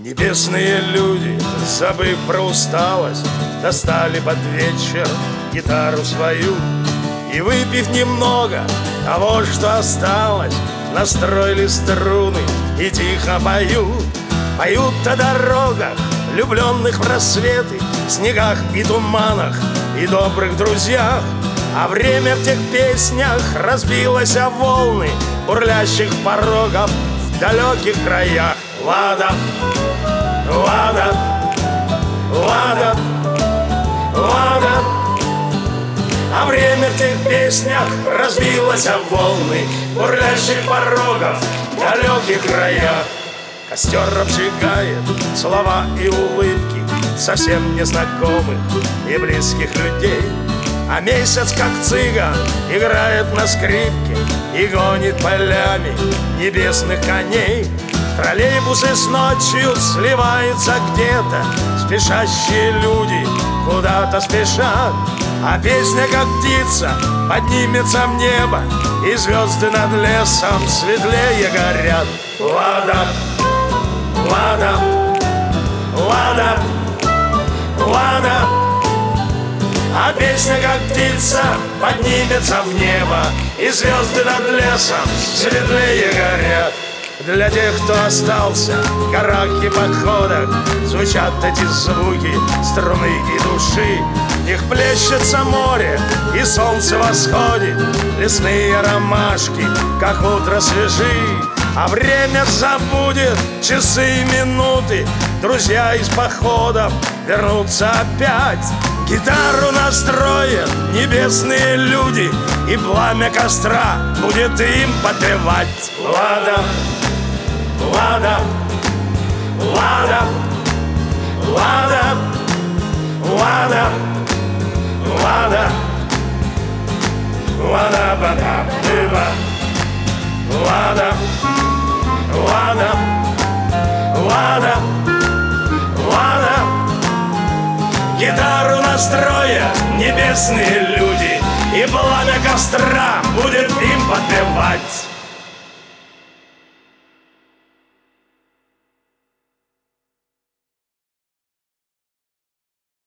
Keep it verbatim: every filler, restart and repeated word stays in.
Небесные люди, забыв про усталость, достали под вечер гитару свою и, выпив немного того, что осталось, настроили струны и тихо поют. Поют о дорогах, влюбленных в рассветы, снегах и туманах и добрых друзьях. А время в тех песнях разбилось о волны бурлящих порогов в далеких краях. Лада, лада, лада, лада. А время в тех песнях разбилось о волны бурлящих порогов в далеких краях. Костер обжигает слова и улыбки совсем незнакомых и близких людей. А месяц, как цыган, играет на скрипке и гонит полями небесных коней. Троллейбусы с ночью сливаются где-то, спешащие люди куда-то спешат. А песня, как птица, поднимется в небо, и звезды над лесом светлее горят. Лада, лада, лада, лада. А песня, как птица, поднимется в небо, и звезды над лесом светлее горят. Для тех, кто остался в горах и походах, звучат эти звуки струны и души. В них плещется море, и солнце восходит, лесные ромашки, как утро свежи. А время забудет часы и минуты, друзья из походов вернутся опять. Гитару настроят небесные люди, и пламя костра будет им подпевать. Лада, лада, лада, лада, лада, лада, лада, бада, дыба, лада, лада, лада, лада. Гитару настроят небесные люди, и пламя костра будет им подпевать.